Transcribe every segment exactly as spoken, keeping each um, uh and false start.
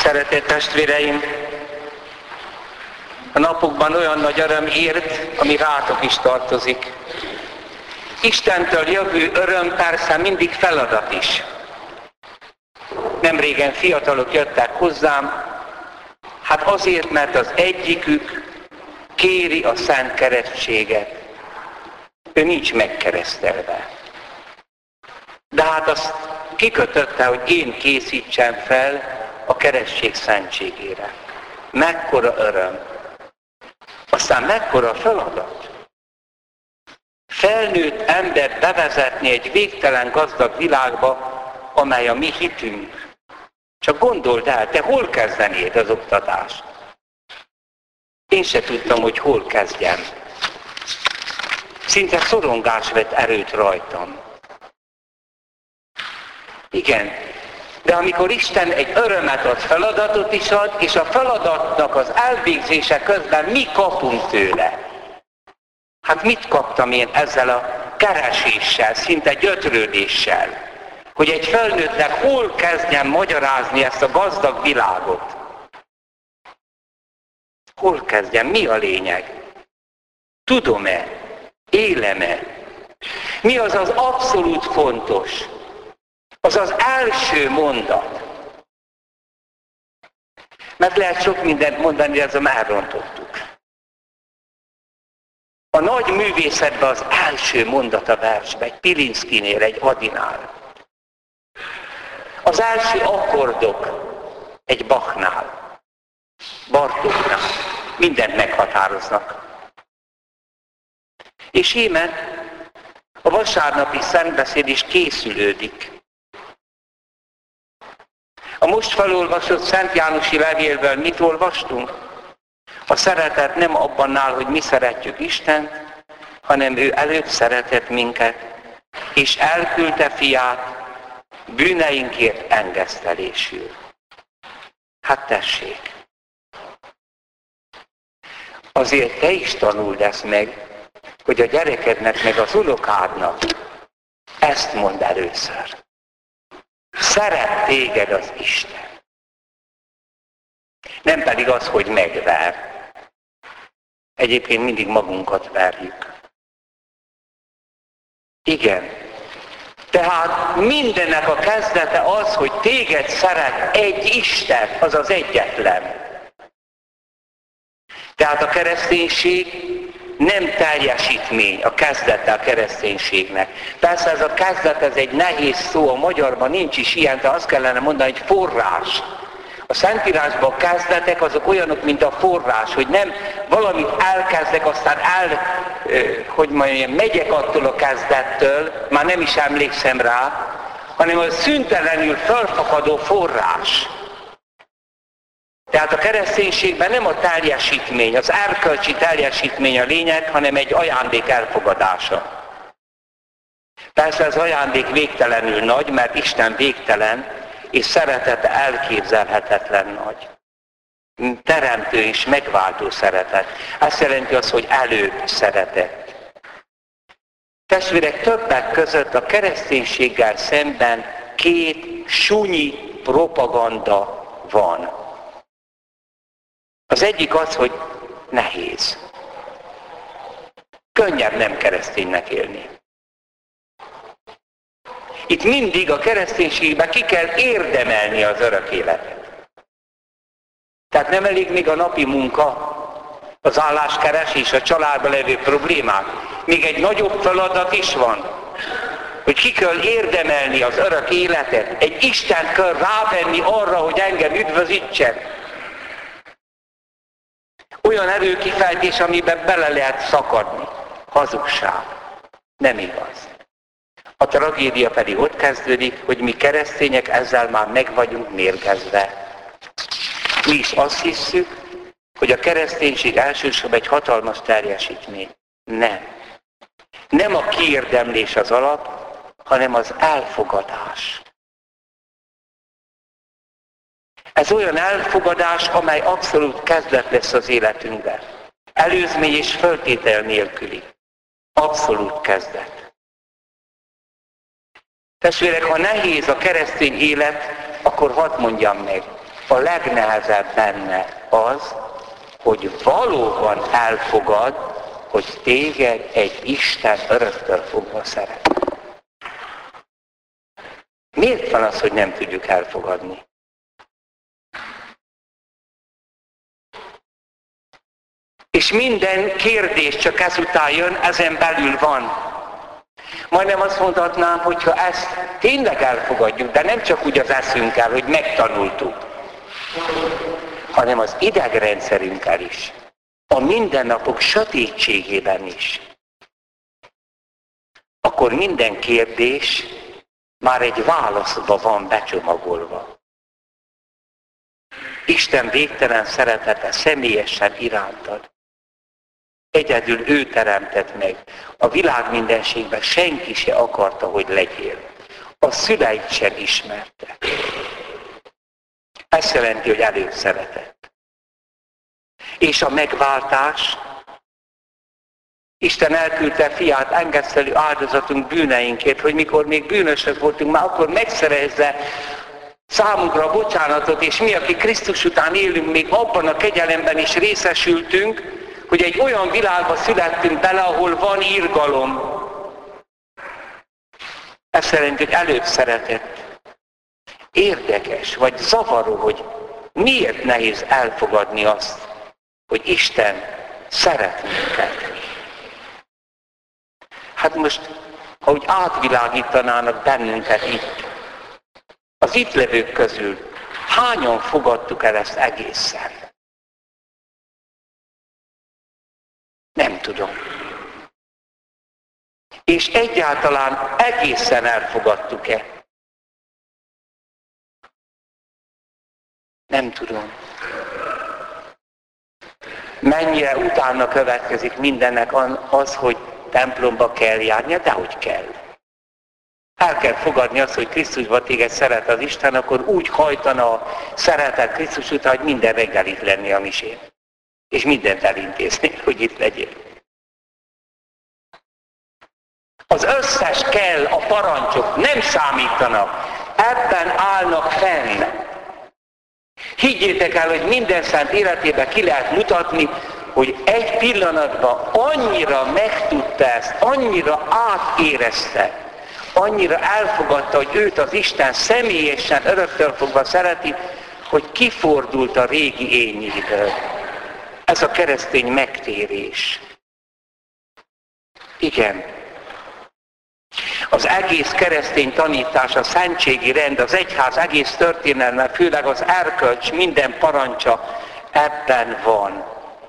Szeretett testvéreim, a napokban olyan nagy öröm ért, ami rátok is tartozik. Istentől jövő öröm persze mindig feladat is. Nemrégen fiatalok jöttek hozzám, hát azért, mert az egyikük kéri a szent keresztséget. Ő nincs megkeresztelve. De hát azt kikötötte, hogy én készítsem fel a keresztség szentségére. Mekkora öröm. Aztán mekkora feladat. Felnőtt embert bevezetni egy végtelen gazdag világba, amely a mi hitünk. Csak gondold el, te hol kezdenéd az oktatást? Én se tudtam, hogy hol kezdjem. Szinte szorongás vett erőt rajtam. Igen, de amikor Isten egy örömet ad, feladatot is ad, és a feladatnak az elvégzése közben mi kapunk tőle. Hát mit kaptam én ezzel a kereséssel, szinte gyötrődéssel, hogy egy felnőttnek hol kezdjem magyarázni ezt a gazdag világot? Hol kezdjem? Mi a lényeg? Tudom-e? Élem-e? Mi az az abszolút fontos? Az az első mondat. Mert lehet sok mindent mondani, de azon elrontottuk. A nagy művészetben az első mondat a versben, egy Pilinszkinél, egy Adinál. Az első akkordok egy Bachnál, Bartóknál. Mindent meghatároznak. És íme a vasárnapi szentbeszéd is készülődik. A most felolvasott Szent Jánosi levélből mit olvastunk? A szeretet nem abban áll, hogy mi szeretjük Istent, hanem ő előbb szeretett minket, és elküldte fiát bűneinkért engesztelésül. Hát tessék! Azért te is tanuld ezt meg, hogy a gyerekednek meg az unokádnak ezt mondd először. Szeret téged az Isten. Nem pedig az, hogy megver. Egyébként mindig magunkat verjük. Igen. Tehát mindennek a kezdete az, hogy téged szeret egy Isten, az az egyetlen. Tehát a kereszténység nem teljesítmény, a kezdete a kereszténységnek. Persze ez a kezdet, ez egy nehéz szó, a magyarban nincs is ilyen, de azt kellene mondani, hogy forrás. A Szentírásban a kezdetek azok olyanok, mint a forrás, hogy nem valamit elkezdek, aztán el, hogy mondjam, megyek attól a kezdettől, már nem is emlékszem rá, hanem a szüntelenül felfakadó forrás. Tehát a kereszténységben nem a teljesítmény, az erkölcsi teljesítmény a lényeg, hanem egy ajándék elfogadása. Persze az ajándék végtelenül nagy, mert Isten végtelen, és szeretete elképzelhetetlen nagy. Teremtő és megváltó szeretet. Ezt jelenti az, hogy előbb szeretett. Testvérek, többek között a kereszténységgel szemben két sunyi propaganda van. Az egyik az, hogy nehéz. Könnyebb nem kereszténynek élni. Itt mindig a kereszténységben ki kell érdemelni az örök életet. Tehát nem elég még a napi munka, az álláskeresés, a családban levő problémák. Még egy nagyobb feladat is van, hogy ki kell érdemelni az örök életet. Egy Istent kell rávenni arra, hogy engem üdvözítsen. Olyan erőkifejtés, amiben bele lehet szakadni. Hazugság. Nem igaz. A tragédia pedig ott kezdődik, hogy mi keresztények ezzel már meg vagyunk mérgezve. Mi is azt hisszük, hogy a kereszténység elsősorban egy hatalmas teljesítmény. Nem. Nem a kiérdemlés az alap, hanem az elfogadás. Ez olyan elfogadás, amely abszolút kezdet lesz az életünkben. Előzmény és föltétel nélküli. Abszolút kezdet. Testvérek, ha nehéz a keresztény élet, akkor hadd mondjam meg. A legnehezebb benne az, hogy valóban elfogad, hogy téged egy Isten öröktől fogva szeret. Miért van az, hogy nem tudjuk elfogadni? És minden kérdés csak ezután jön, ezen belül van. Majdnem azt mondhatnám, hogyha ezt tényleg elfogadjuk, de nem csak úgy az eszünkkel, hogy megtanultuk, hanem az idegrendszerünkkel is, a mindennapok sötétségében is, akkor minden kérdés már egy válaszba van becsomagolva. Isten végtelen szeretete személyesen irántad. Egyedül ő teremtett meg. A világ mindenségben senki se akarta, hogy legyél. A szüleid sem ismerte. Ez jelenti, hogy előbb szeretett. És a megváltás, Isten elküldte fiát engesztelő áldozatunk bűneinkért, hogy mikor még bűnösök voltunk, már akkor megszerezze számunkra a bocsánatot, és mi, akik Krisztus után élünk, még abban a kegyelemben is részesültünk, hogy egy olyan világba születtünk bele, ahol van irgalom. Ez jelenti, hogy előbb szeretett. Érdekes, vagy zavaró, hogy miért nehéz elfogadni azt, hogy Isten szeret minket. Hát most, ha úgy átvilágítanának bennünket itt, az itt levők közül, hányan fogadtuk el ezt egészen? Nem tudom. És egyáltalán egészen elfogadtuk-e? Nem tudom. Mennyire utána következik mindennek az, hogy templomba kell járnia, de hogy kell. El kell fogadni azt, hogy Krisztusban téged szeret az Isten, akkor úgy hajtana a szeretet Krisztus után, hogy minden reggel itt lenni a misén. És mindent elintézni, hogy itt legyél. Az összes kell, a parancsok nem számítanak. Ebben állnak fenn. Higgyétek el, hogy minden szent életében ki lehet mutatni, hogy egy pillanatban annyira megtudta ezt, annyira átérezte, annyira elfogadta, hogy őt az Isten személyesen öröktől fogva szereti, hogy kifordult a régi énjéből. Ez a keresztény megtérés. Igen. Az egész keresztény tanítás, a szentségi rend, az egyház egész történelme, főleg az erkölcs minden parancsa ebben van.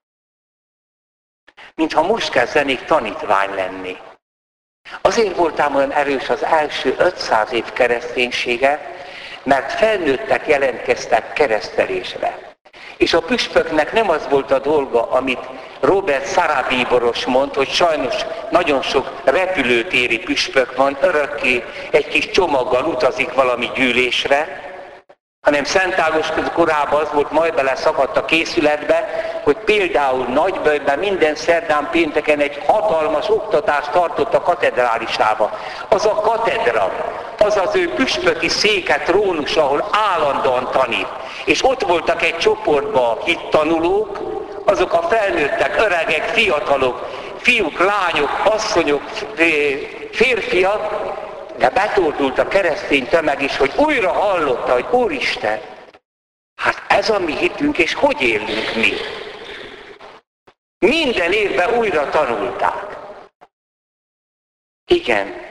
Mintha most kezdenék tanítvány lenni. Azért voltám olyan erős az első ötszáz év kereszténysége, mert felnőttek jelentkeztek keresztelésre. És a püspöknek nem az volt a dolga, amit Robert Sarabíboros mond, hogy sajnos nagyon sok repülőtéri püspök van, örökké egy kis csomaggal utazik valami gyűlésre, hanem Szent Ágoston korában az volt, majd beleszakadt a készületbe, hogy például Nagyböjben minden szerdán pénteken egy hatalmas oktatást tartott a katedrálisába. Az a katedra, az az ő püspöki széke, trónus, ahol állandóan tanít. És ott voltak egy csoportban hittanulók, azok a felnőttek, öregek, fiatalok, fiúk, lányok, asszonyok, férfiak, de betordult a keresztény tömeg is, hogy újra hallotta, hogy Úristen, hát ez a mi hitünk, és hogy élünk mi? Minden évben újra tanulták. Igen.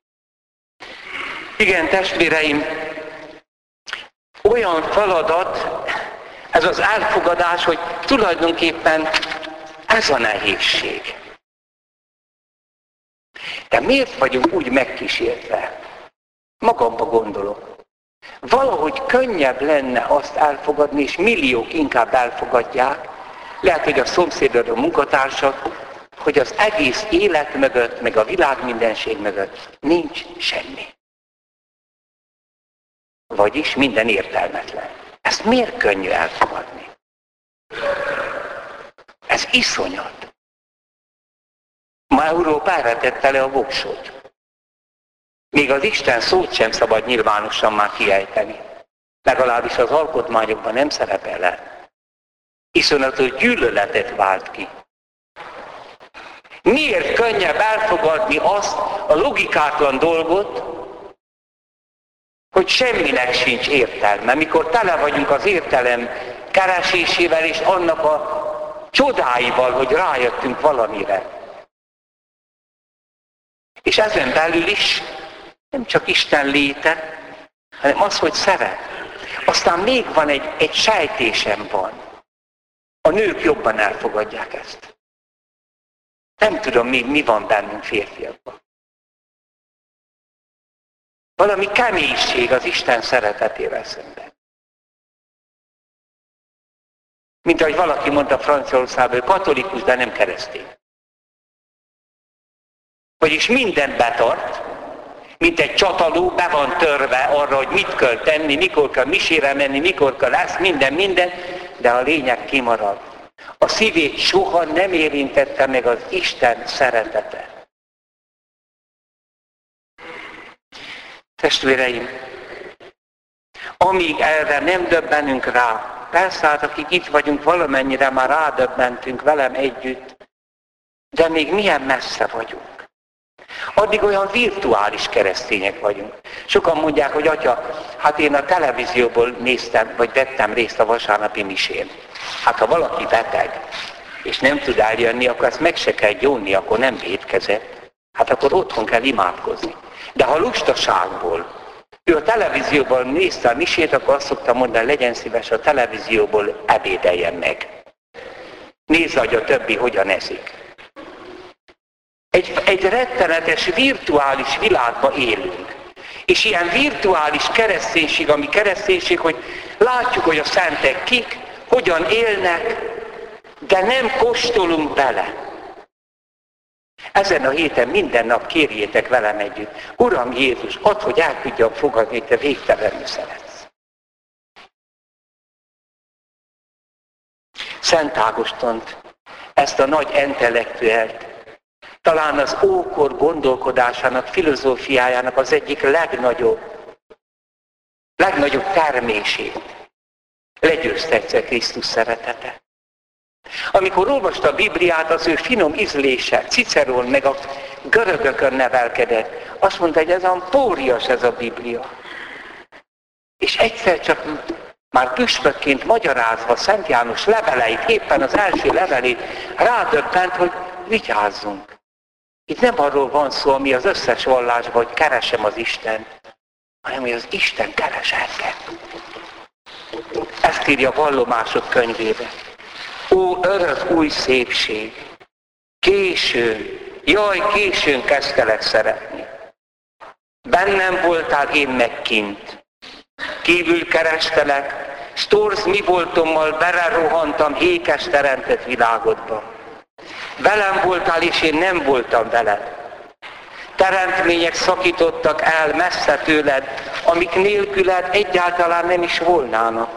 Igen, testvéreim, olyan feladat, ez az elfogadás, hogy tulajdonképpen ez a nehézség. De miért vagyunk úgy megkísértve? Magamba gondolok. Valahogy könnyebb lenne azt elfogadni, és milliók inkább elfogadják, lehet, hogy a szomszédod, a munkatársak, hogy az egész élet mögött, meg a világ mindenség mögött nincs semmi. Vagyis minden értelmetlen. Ezt miért könnyű elfogadni? Ez iszonyat. Ma Európa erre tette le a voksot. Még az Isten szót sem szabad nyilvánosan már kiejteni. Legalábbis az alkotmányokban nem szerepel el. Iszonyatos gyűlöletet vált ki. Miért könnyebb elfogadni azt a logikátlan dolgot, hogy semminek sincs értelme, mikor tele vagyunk az értelem keresésével és annak a csodáival, hogy rájöttünk valamire. És ezen belül is nem csak Isten léte, hanem az, hogy szeret. Aztán még van egy, egy sejtésem van. A nők jobban elfogadják ezt. Nem tudom, mi, mi van bennünk férfiakban. Valami keménység az Isten szeretetével szemben. Mint ahogy valaki mondta Franciaországban, hogy katolikus, de nem keresztény. Vagyis mindent betart, mint egy csataló, be van törve arra, hogy mit kell tenni, mikor kell misére menni, mikor kell lesz, minden, minden, de a lényeg kimarad. A szívét soha nem érintette meg az Isten szeretete. Testvéreim, amíg erre nem döbbenünk rá, persze hát akik itt vagyunk, valamennyire már rádöbbentünk velem együtt, de még milyen messze vagyunk. Addig olyan virtuális keresztények vagyunk. Sokan mondják, hogy atya, hát én a televízióból néztem, vagy vettem részt a vasárnapi misén. Hát ha valaki beteg, és nem tud eljönni, akkor ezt meg se kell gyónni, akkor nem vétkezett. Hát akkor otthon kell imádkozni. De ha lustaságból ő a televízióból nézte a misét, akkor azt szoktam mondani, legyen szíves, a televízióból ebédeljen meg. Nézze, hogy a többi hogyan eszik. Egy, egy rettenetes, virtuális világban élünk. És ilyen virtuális kereszténység, ami kereszténység, hogy látjuk, hogy a szentek kik, hogyan élnek, de nem kóstolunk bele. Ezen a héten minden nap kérjétek velem együtt, Uram Jézus, add, hogy el tudjam fogadni, hogy te végtelenül szeretsz. Szent Ágostont, ezt a nagy intellektuelt, talán az ókor gondolkodásának, filozófiájának az egyik legnagyobb, legnagyobb termését legyőzte egyszer Krisztus szeretete. Amikor olvasta a Bibliát, az ő finom ízlése, Cicerón meg a görögökön nevelkedett, azt mondta, hogy ez olyan pórias ez a Biblia. És egyszer csak már püspökként magyarázva Szent János leveleit, éppen az első levelét, rádöbbent, hogy vigyázzunk. Itt nem arról van szó, ami az összes vallásban, hogy keresem az Istent, hanem hogy az Isten keres engem. Ezt írja a Vallomások könyvébe. Ó, örök új szépség! Későn, jaj, későn kezdtelek szeretni. Bennem voltál, én meg kint. Kívül kerestelek, s torz mi voltommal belerohantam hékes teremtett világodba. Velem voltál, és én nem voltam veled. Teremtmények szakítottak el messze tőled, amik nélküled egyáltalán nem is volnának.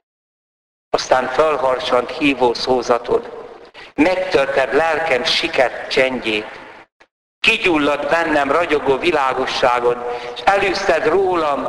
Aztán felharsant hívó szózatod, megtörted lelkem siket csendjét, kigyulladt bennem ragyogó világosságod, és elűzted rólam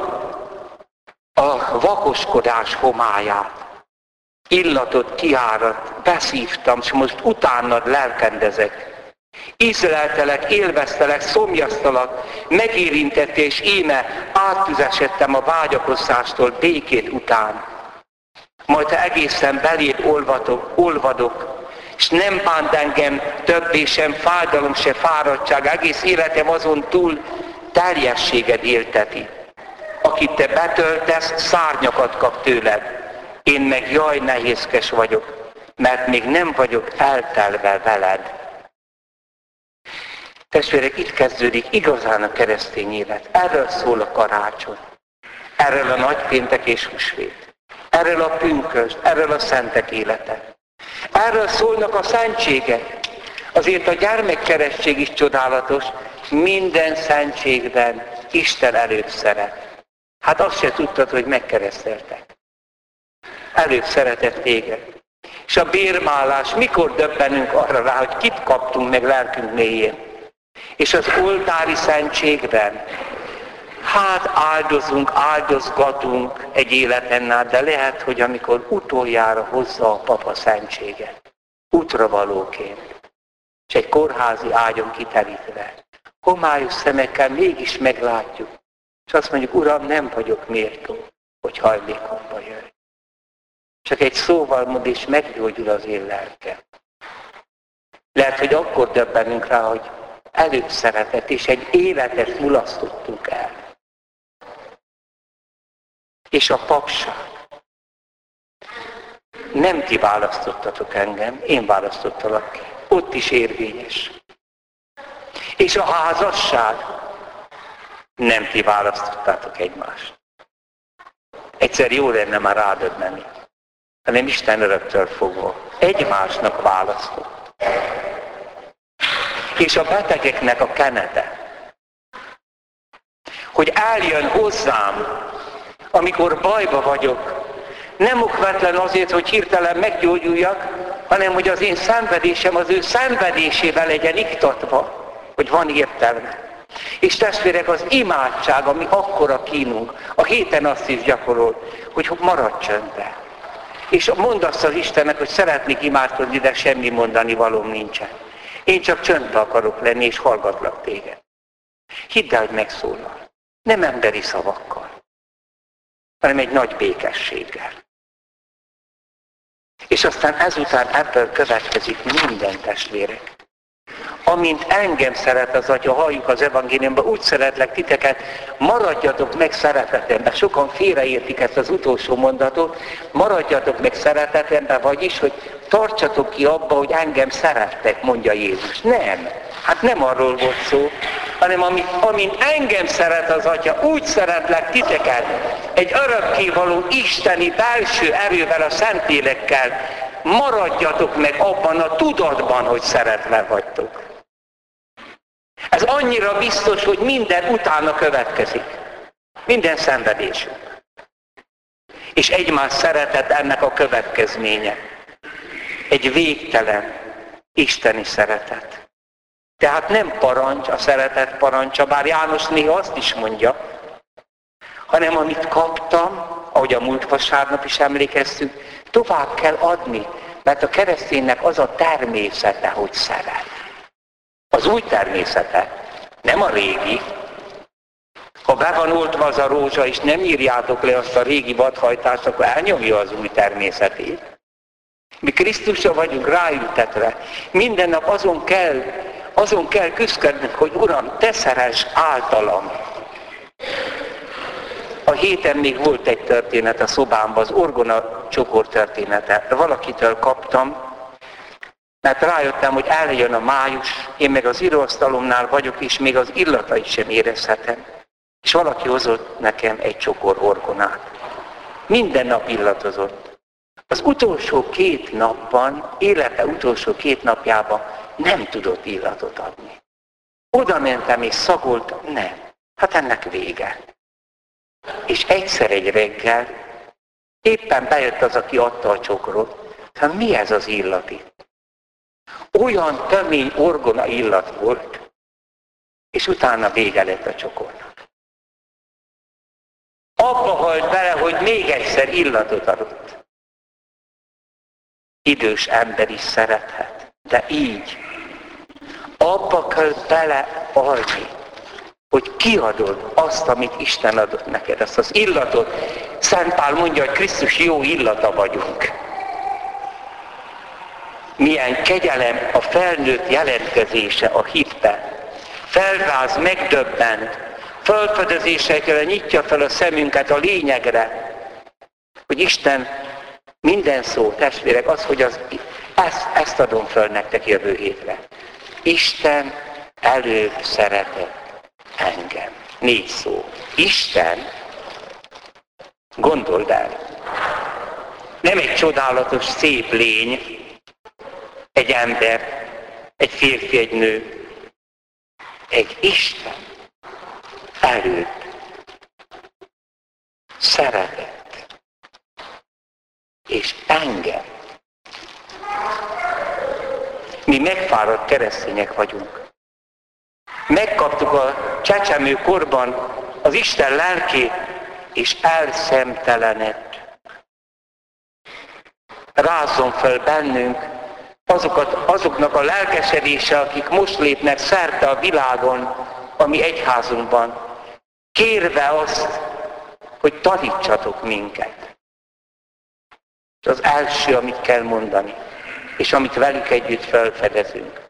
a vakoskodás homályát. Illatod kiáradt, beszívtam, és most utánad lelkendezek. Ízleltelek, élveztelek, szomjaztalak, megérintettél, és íme áttüzesedtem a vágyakozástól békét után. Majd te egészen beléd olvadok, olvadok, és nem bánt engem többé sem fájdalom, se fáradtság, egész életem azon túl teljességed élteti. Akit te betöltesz, szárnyakat kap tőled. Én meg jaj, nehézkes vagyok, mert még nem vagyok eltelve veled. Testvérek, itt kezdődik igazán a keresztény élet. Erről szól a karácsony. Erről a nagypéntek és húsvét. Erről a pünkösd, erről a szentek élete. Erről szólnak a szentségek. Azért a gyermekkeresztség is csodálatos. Minden szentségben Isten előbb szeret. Hát azt se tudtad, hogy megkereszteltek. Előbb szeretett téged. És a bérmálás, mikor döbbenünk arra rá, hogy kit kaptunk meg lelkünk mélyén. És az oltári szentségben, Hát áldozunk, áldozgatunk egy életen át, de lehet, hogy amikor utoljára hozza a papa szentséget, útravalóként, és egy kórházi ágyon kiterítve, homályos szemekkel mégis meglátjuk, és azt mondjuk, Uram, nem vagyok méltó, hogy hajlékomba jöjj. Csak egy szóval mond, és meggyógyul az én lelkem. Lehet, hogy akkor döbbenünk rá, hogy előbb szeretett, és egy életet mulasztottunk el. És a papság. Nem ti választottatok engem, én választottalak ki. Ott is érvényes. És a házasság. Nem ti választottátok egymást. Egyszer jó lenne már rádöbbenni, hanem Isten öröktől fogva egymásnak választott. És a betegeknek a kenete, hogy eljön hozzám, amikor bajba vagyok, nem okvetlen azért, hogy hirtelen meggyógyuljak, hanem hogy az én szenvedésem az ő szenvedésével legyen iktatva, hogy van értelme. És testvérek, az imádság, ami akkora kínunk, a héten azt is gyakorol, hogy maradj csöndbe. És mondd azt az Istennek, hogy szeretnék imádkozni, de semmi mondani valóm nincsen. Én csak csöndbe akarok lenni, és hallgatlak téged. Hidd el, hogy megszólal. Nem emberi szavakkal, hanem egy nagy békességgel. És aztán ezután ebből következik minden, testvérek. Amint engem szeret az Atya, halljuk az evangéliumban, úgy szeretlek titeket, maradjatok meg szeretetemben. Sokan félreértik ezt az utolsó mondatot, maradjatok meg szeretetemben, vagyis, hogy tartsatok ki abba, hogy engem szerettek, mondja Jézus. Nem, hát nem arról volt szó, hanem amint, amint engem szeret az Atya, úgy szeretlek titeket, egy örökkévaló isteni belső erővel, a Szentlélekkel, maradjatok meg abban a tudatban, hogy szeretve vagytok. Ez annyira biztos, hogy minden utána következik. Minden szenvedésünk. És egymás szeretet ennek a következménye. Egy végtelen isteni szeretet. Tehát nem parancs, a szeretet parancsa, bár János néha azt is mondja, hanem amit kaptam, ahogy a múlt vasárnap is emlékeztünk, tovább kell adni, mert a kereszténynek az a természete, hogy szeret. Az új természete, nem a régi. Ha be van oltva az a rózsa, és nem írjátok le azt a régi vadhajtást, akkor elnyomja az új természetét. Mi Krisztusra vagyunk ráültetve. Minden nap azon kell, azon kell küzdködnünk, hogy Uram, te szeress általam. A héten még volt egy történet a szobámban, az orgona csokor története. Valakitől kaptam, mert rájöttem, hogy eljön a május, én meg az íróasztalomnál vagyok, és még az illatait sem érezhetem. És valaki hozott nekem egy csokor orgonát. Minden nap illatozott. Az utolsó két napban, élete utolsó két napjában nem tudott illatot adni. Oda mentem és szagoltam, nem. Hát ennek vége. És egyszer egy reggel éppen bejött az, aki adta a csokrot. Hát mi ez az illat itt? Olyan tömény orgona illat volt, és utána vége lett a csokornak. Abba halt bele, hogy még egyszer illatot adott. Idős ember is szerethet, de így. Abba kell belealni, hogy kiadod azt, amit Isten adott neked, azt az illatot. Szent Pál mondja, hogy Krisztus jó illata vagyunk. Milyen kegyelem a felnőtt jelentkezése a hitben. Felráz, megdöbbent, felfedezésekre nyitja fel a szemünket a lényegre, hogy Isten minden szó, testvérek, az, hogy az, ezt, ezt adom föl nektek jövő hétre. Isten előbb szeretett engem. Négy szó. Isten, gondold el, nem egy csodálatos, szép lény, egy ember, egy férfi, egy nő, egy Isten előtt szeretett, és engem. Mi megfáradt keresztények vagyunk. Megkaptuk a csecsemő korban az Isten lelkét, és elszemtelened. Rázzon fel bennünk azokat, azoknak a lelkesedése, akik most lépnek szerte a világon, a mi egyházunkban, kérve azt, hogy tanítsatok minket. Ez az első, amit kell mondani, és amit velük együtt felfedezünk.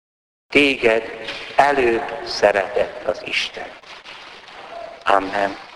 Téged előbb szeretett az Isten. Amen.